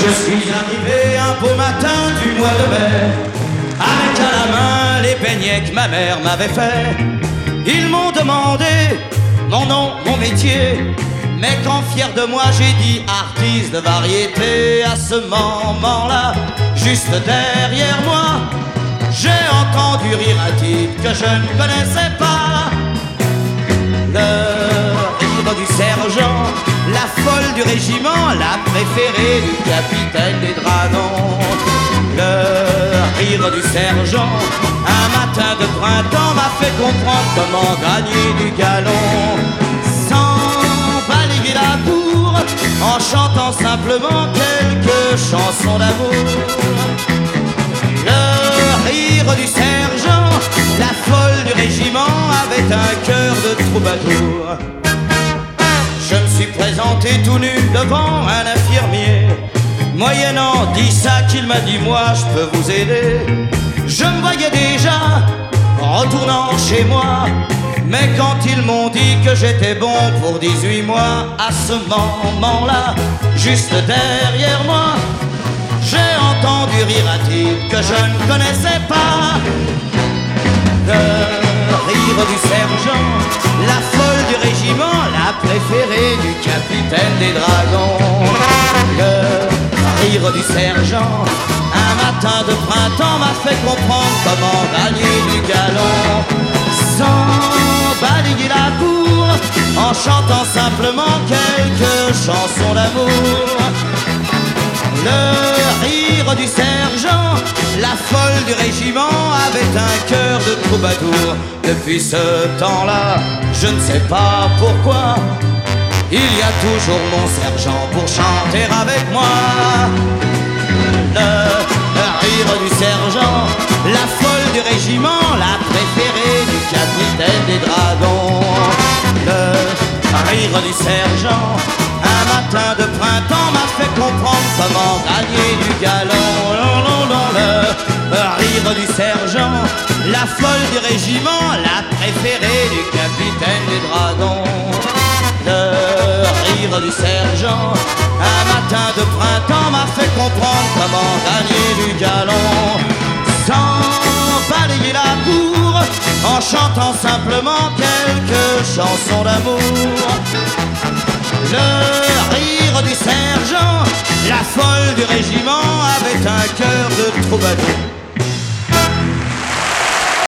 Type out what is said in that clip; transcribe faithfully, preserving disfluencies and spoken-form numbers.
Je suis arrivé un beau matin du mois de mai, avec à la main les beignets que ma mère m'avait fait. Ils m'ont demandé mon nom, mon métier, mais quand fier de moi j'ai dit artiste de variété. À ce moment-là, juste derrière moi, j'ai entendu rire un type que je ne connaissais pas. Le rire du sergent, la folle du régiment, la préférée du capitaine des dragons. Le rire du sergent, un matin de printemps, m'a fait comprendre comment gagner du galon. Sans balayer la cour, en chantant simplement quelques chansons d'amour. Le rire du sergent, la folle du régiment, avait un cœur de troubadour. Je me suis présenté tout nu devant un infirmier, moyennant dix sacs, il m'a dit moi je peux vous aider. Je me voyais déjà retournant chez moi, mais quand ils m'ont dit que j'étais bon pour dix-huit mois, à ce moment-là, juste derrière moi, j'ai entendu rire un type que je ne connaissais pas. Le rire du sergent, la folle du régiment, la préférée du capitaine des dragons. Le rire du sergent, un matin de printemps, m'a fait comprendre comment gagner du galon. Sans balayer la cour, en chantant simplement quelques chansons d'amour. Le rire du sergent, la folle du régiment, avait un cœur de troubadour. Depuis ce temps-là, je ne sais pas pourquoi, il y a toujours mon sergent pour chanter avec moi. Le rire du sergent, la folle du régiment, la préférée du capitaine des dragons. Le rire du sergent, un matin de printemps, m'a fait comprendre comment gagner du galon. Le rire du sergent, la folle du régiment, la préférée du capitaine des dragons. Le rire du sergent, un matin de printemps, m'a fait comprendre comment gagner du galon. Sans balayer la cour, en chantant simplement quelques chansons d'amour. Le rire du sergent, la folle du régiment, avait un cœur de troubadour.